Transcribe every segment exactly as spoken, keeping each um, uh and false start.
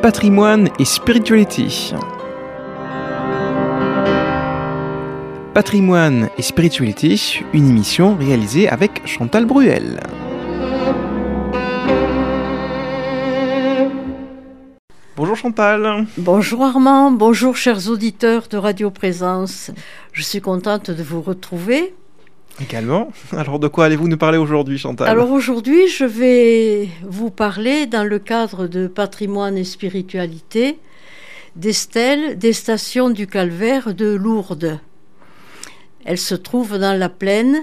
Patrimoine et spiritualité. Patrimoine et spiritualité, une émission réalisée avec Chantal Bruel. Bonjour Chantal. Bonjour Armand, bonjour chers auditeurs de Radio Présence. Je suis contente de vous retrouver. Également. Alors de quoi allez-vous nous parler aujourd'hui Chantal ? Alors aujourd'hui je vais vous parler dans le cadre de Patrimoine et spiritualité des stèles des stations du Calvaire de Lourdes. Elles se trouvent dans la plaine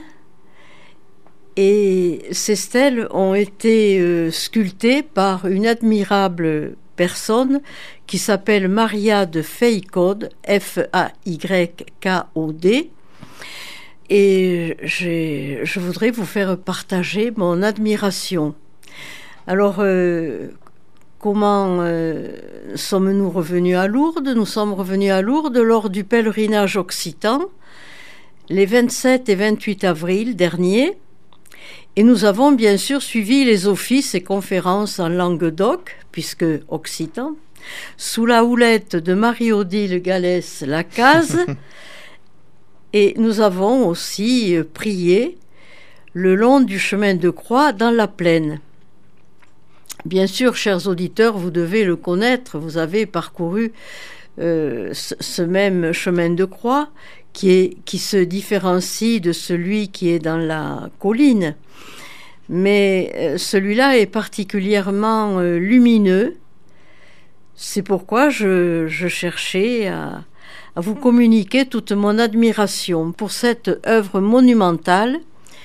et ces stèles ont été euh, sculptées par une admirable personne qui s'appelle Maria de Faycode, F A Y K O D. Et j'ai, je voudrais vous faire partager mon admiration. Alors, euh, comment euh, sommes-nous revenus à Lourdes ? Nous sommes revenus à Lourdes lors du pèlerinage occitan, les vingt-sept et vingt-huit avril dernier, et nous avons bien sûr suivi les offices et conférences en Languedoc, puisque occitan, sous la houlette de Marie-Odile Gallès-Lacaze. Et nous avons aussi prié le long du chemin de croix dans la plaine. Bien sûr, chers auditeurs, vous devez le connaître, vous avez parcouru euh, ce, ce même chemin de croix qui, est, qui se différencie de celui qui est dans la colline. Mais euh, celui-là est particulièrement euh, lumineux. C'est pourquoi je, je cherchais à... à vous communiquer toute mon admiration pour cette œuvre monumentale.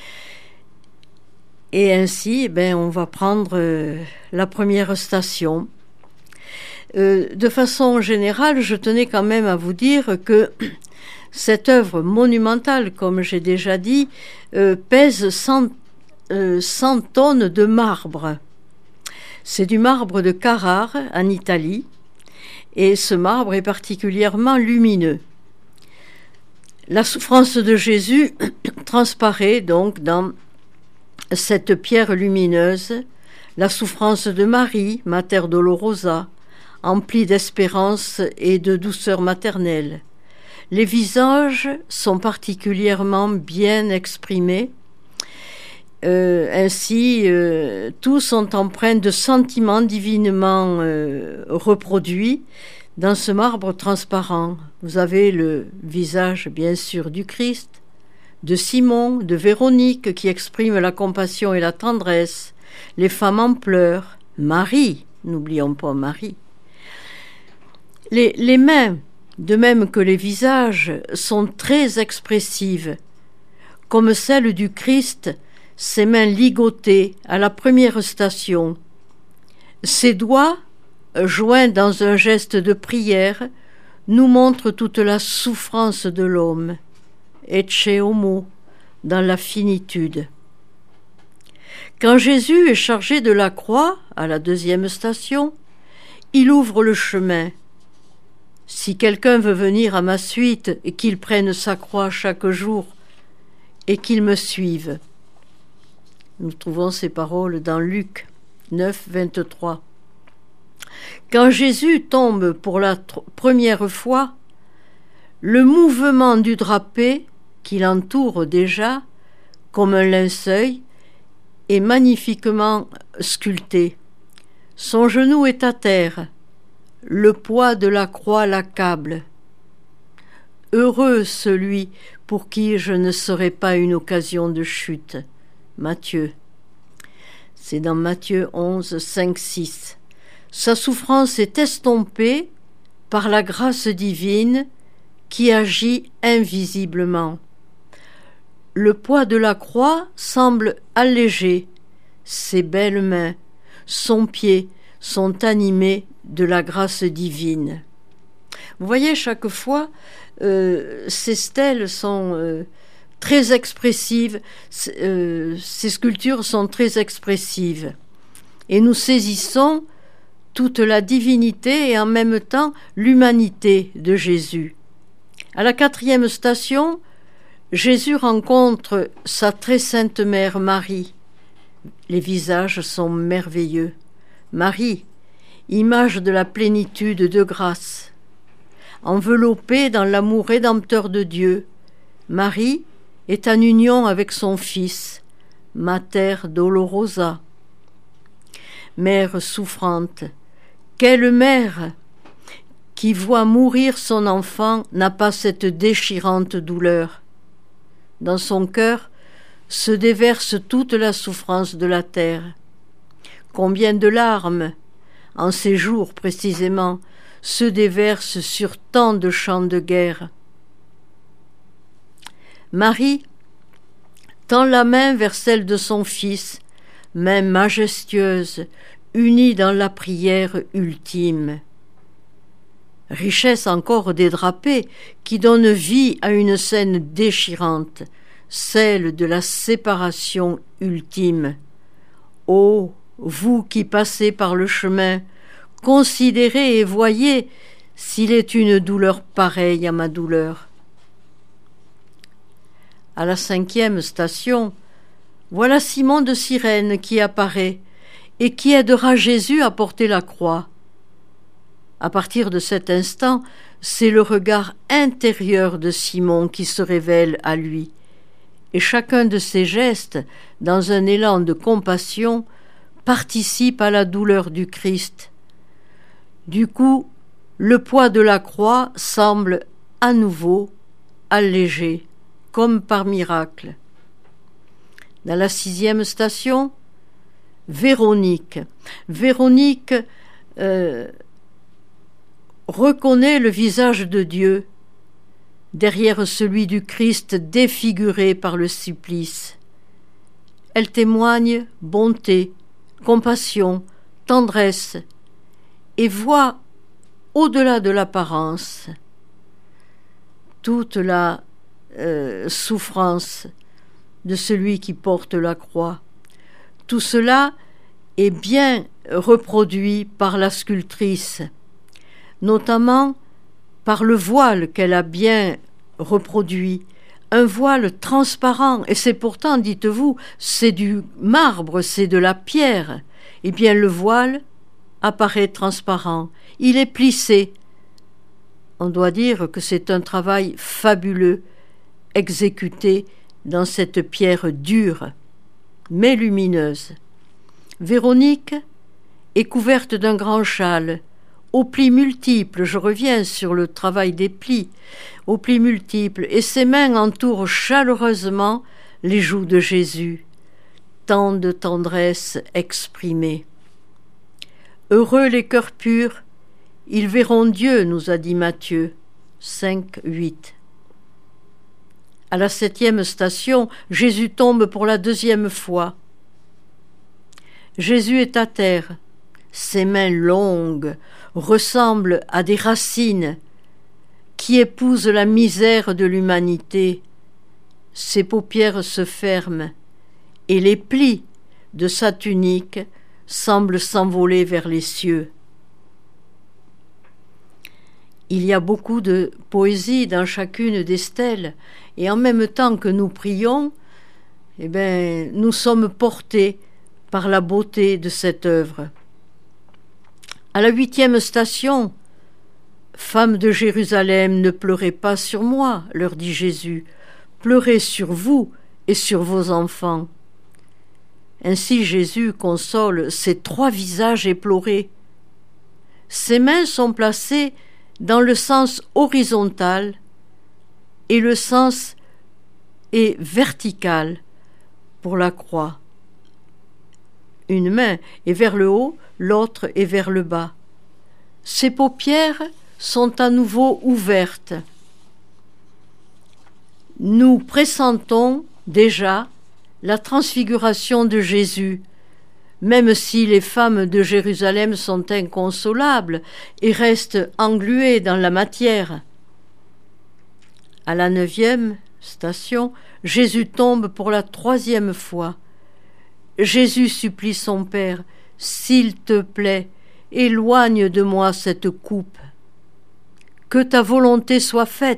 Et ainsi, eh bien, on va prendre euh, la première station. Euh, de façon générale, je tenais quand même à vous dire que cette œuvre monumentale, comme j'ai déjà dit, euh, pèse cent, euh, cent tonnes de marbre. C'est du marbre de Carrare, en Italie. Et ce marbre est particulièrement lumineux. La souffrance de Jésus transparaît donc dans cette pierre lumineuse, la souffrance de Marie, Mater Dolorosa, emplie d'espérance et de douceur maternelle. Les visages sont particulièrement bien exprimés. Euh, ainsi, euh, tous sont empreints de sentiments divinement euh, reproduits dans ce marbre transparent. Vous avez le visage, bien sûr, du Christ, de Simon, de Véronique, qui exprime la compassion et la tendresse, les femmes en pleurs, Marie, n'oublions pas Marie. Les, les mains, de même que les visages, sont très expressives, comme celle du Christ, ses mains ligotées à la première station. Ses doigts, joints dans un geste de prière, nous montrent toute la souffrance de l'homme, ecce homo, dans la finitude. Quand Jésus est chargé de la croix, à la deuxième station, il ouvre le chemin. Si quelqu'un veut venir à ma suite et qu'il prenne sa croix chaque jour et qu'il me suive. Nous trouvons ces paroles dans Luc neuf, vingt-trois. Quand Jésus tombe pour la tr- première fois, le mouvement du drapé qui l'entoure déjà, comme un linceul, est magnifiquement sculpté. Son genou est à terre, le poids de la croix l'accable. Heureux celui pour qui je ne serai pas une occasion de chute. Matthieu. C'est dans Matthieu onze, cinq, six. Sa souffrance est estompée par la grâce divine qui agit invisiblement. Le poids de la croix semble allégé. Ses belles mains, son pied sont animés de la grâce divine. Vous voyez, chaque fois, euh, ces stèles sont... Euh, très expressives, euh, ces sculptures sont très expressives. Et nous saisissons toute la divinité et en même temps l'humanité de Jésus. À la quatrième station, Jésus rencontre sa très sainte mère Marie. Les visages sont merveilleux. Marie, image de la plénitude de grâce. Enveloppée dans l'amour rédempteur de Dieu, Marie est en union avec son Fils, Mater Dolorosa. Mère souffrante, quelle mère qui voit mourir son enfant n'a pas cette déchirante douleur? Dans son cœur se déverse toute la souffrance de la terre. Combien de larmes, en ces jours précisément, se déversent sur tant de champs de guerre. Marie tend la main vers celle de son Fils, main majestueuse, unie dans la prière ultime. Richesse encore des drapés qui donne vie à une scène déchirante, celle de la séparation ultime. Ô vous qui passez par le chemin, considérez et voyez s'il est une douleur pareille à ma douleur. À la cinquième station, voilà Simon de Cyrène qui apparaît et qui aidera Jésus à porter la croix. À partir de cet instant, c'est le regard intérieur de Simon qui se révèle à lui, et chacun de ses gestes, dans un élan de compassion, participe à la douleur du Christ. Du coup, le poids de la croix semble à nouveau allégé, comme par miracle. Dans la sixième station, Véronique. Véronique euh, reconnaît le visage de Dieu derrière celui du Christ défiguré par le supplice. Elle témoigne bonté, compassion, tendresse et voit au-delà de l'apparence toute la euh, souffrance de celui qui porte la croix. Tout cela est bien reproduit par la sculptrice, notamment par le voile qu'elle a bien reproduit, un voile transparent, et c'est pourtant, dites-vous, c'est du marbre, c'est de la pierre. Eh bien, le voile apparaît transparent, il est plissé. On doit dire que c'est un travail fabuleux, exécuté dans cette pierre dure, mais lumineuse. Véronique est couverte d'un grand châle, aux plis multiples, je reviens sur le travail des plis, aux plis multiples, et ses mains entourent chaleureusement les joues de Jésus, tant de tendresse exprimée. Heureux les cœurs purs, ils verront Dieu, nous a dit Matthieu cinq, huit. À la septième station, Jésus tombe pour la deuxième fois. Jésus est à terre. Ses mains longues ressemblent à des racines qui épousent la misère de l'humanité. Ses paupières se ferment et les plis de sa tunique semblent s'envoler vers les cieux. Il y a beaucoup de poésie dans chacune des stèles, et en même temps que nous prions, eh bien, nous sommes portés par la beauté de cette œuvre. À la huitième station, « Femmes de Jérusalem, ne pleurez pas sur moi, leur dit Jésus, pleurez sur vous et sur vos enfants. » Ainsi Jésus console ces trois visages éplorés. Ses mains sont placées dans le sens horizontal et le sens est vertical pour la croix. Une main est vers le haut, l'autre est vers le bas. Ses paupières sont à nouveau ouvertes. Nous pressentons déjà la transfiguration de Jésus, même si les femmes de Jérusalem sont inconsolables et restent engluées dans la matière. À la neuvième station, Jésus tombe pour la troisième fois. Jésus supplie son Père, « S'il te plaît, éloigne de moi cette coupe. Que ta volonté soit faite. »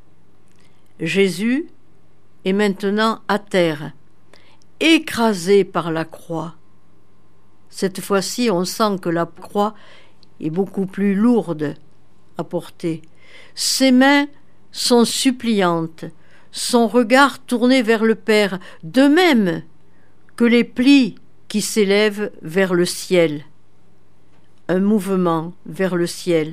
Jésus est maintenant à terre, écrasé par la croix. Cette fois-ci, on sent que la croix est beaucoup plus lourde à porter. Ses mains sont suppliantes, son regard tourné vers le Père, de même que les plis qui s'élèvent vers le ciel. Un mouvement vers le ciel.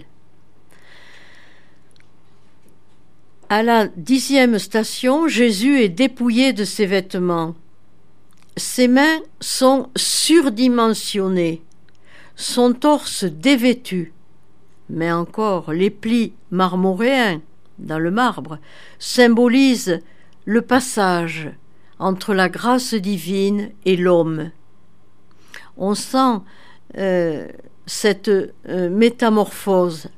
À la dixième station, Jésus est dépouillé de ses vêtements. Ses mains sont surdimensionnées, son torse dévêtu, mais encore les plis marmoréens dans le marbre symbolisent le passage entre la grâce divine et l'homme. On sent euh, cette euh, métamorphose.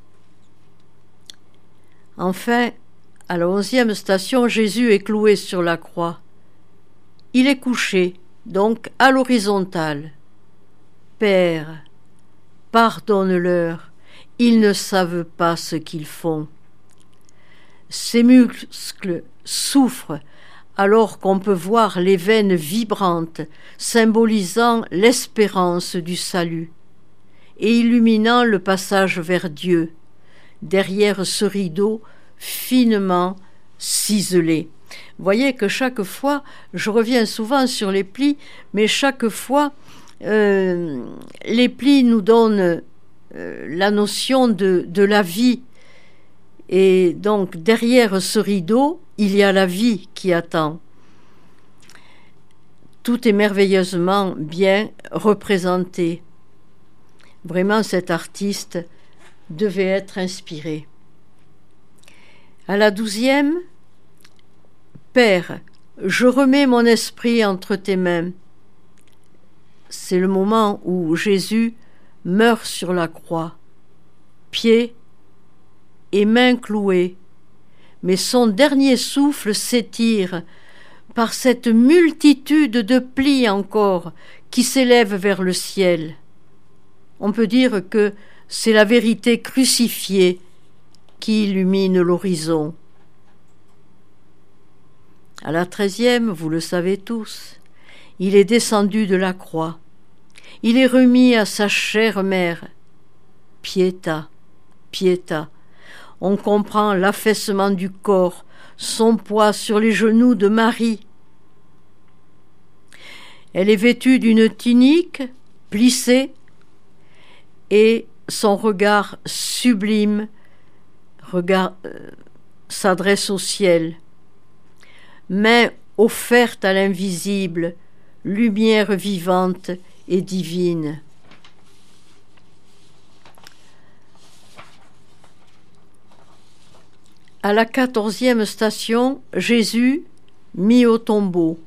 Enfin, à la onzième station, Jésus est cloué sur la croix. Il est couché, donc à l'horizontale. Père, pardonne-leur, ils ne savent pas ce qu'ils font. Ses muscles souffrent alors qu'on peut voir les veines vibrantes symbolisant l'espérance du salut et illuminant le passage vers Dieu, derrière ce rideau finement ciselé. Vous voyez que chaque fois, je reviens souvent sur les plis, mais chaque fois, euh, les plis nous donnent euh, la notion de, de la vie. Et donc, derrière ce rideau, il y a la vie qui attend. Tout est merveilleusement bien représenté. Vraiment, cet artiste devait être inspiré. À la douzième, Père, je remets mon esprit entre tes mains. C'est le moment où Jésus meurt sur la croix, pieds et mains clouées, mais son dernier souffle s'étire par cette multitude de plis encore qui s'élèvent vers le ciel. On peut dire que c'est la vérité crucifiée qui illumine l'horizon. À la treizième, vous le savez tous, il est descendu de la croix. Il est remis à sa chère mère. Pietà, Pietà. On comprend l'affaissement du corps, son poids sur les genoux de Marie. Elle est vêtue d'une tunique plissée et son regard sublime regard, euh, s'adresse au ciel. Main offerte à l'invisible, lumière vivante et divine. À la quatorzième station, Jésus mis au tombeau.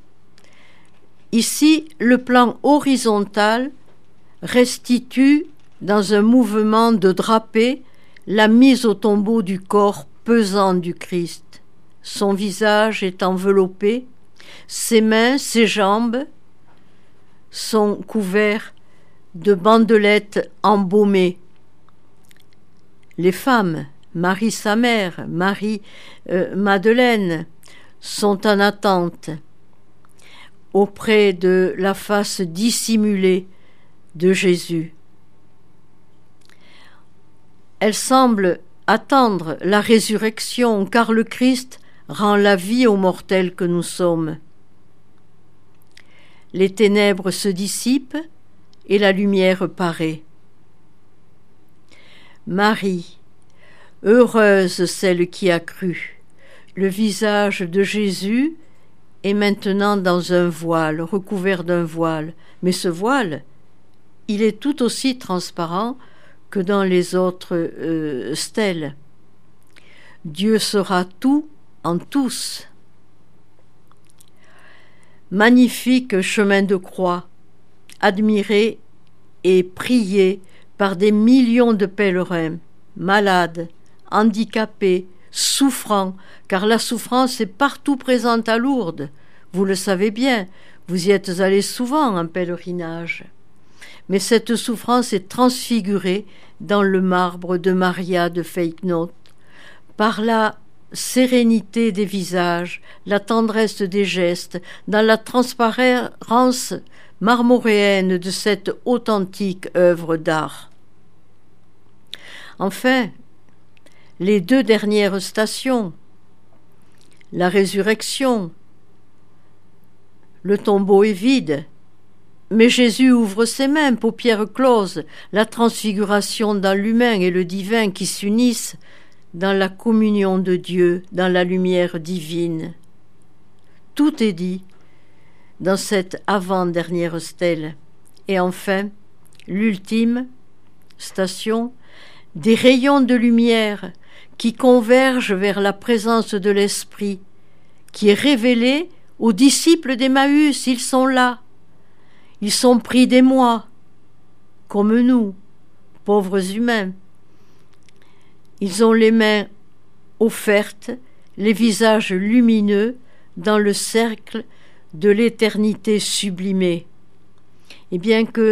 Ici, le plan horizontal restitue, dans un mouvement de drapé, la mise au tombeau du corps pesant du Christ. Son visage est enveloppé, ses mains, ses jambes sont couverts de bandelettes embaumées. Les femmes, Marie sa mère, Marie euh, Madeleine, sont en attente auprès de la face dissimulée de Jésus. Elles semblent attendre la résurrection, car le Christ rend la vie aux mortels que nous sommes. Les ténèbres se dissipent et la lumière paraît. Marie, heureuse celle qui a cru. Le visage de Jésus est maintenant dans un voile, recouvert d'un voile. Mais ce voile, il est tout aussi transparent que dans les autres euh, stèles. Dieu sera tout en tous. Magnifique chemin de croix, admiré et prié par des millions de pèlerins, malades, handicapés, souffrants, car la souffrance est partout présente à Lourdes. Vous le savez bien, vous y êtes allés souvent en pèlerinage. Mais cette souffrance est transfigurée dans le marbre de Maria de Feyknote, par la sérénité des visages, la tendresse des gestes, dans la transparence marmoréenne de cette authentique œuvre d'art. Enfin, les deux dernières stations, la résurrection, le tombeau est vide, mais Jésus ouvre ses mains, paupières closes, la transfiguration dans l'humain et le divin qui s'unissent dans la communion de Dieu, dans la lumière divine. Tout est dit dans cette avant-dernière stèle. Et enfin, l'ultime station, des rayons de lumière qui convergent vers la présence de l'Esprit, qui est révélée aux disciples d'Emmaüs. Ils sont là. Ils sont pris d'émoi, comme nous, pauvres humains. Ils ont les mains offertes, les visages lumineux dans le cercle de l'éternité sublimée. Et bien que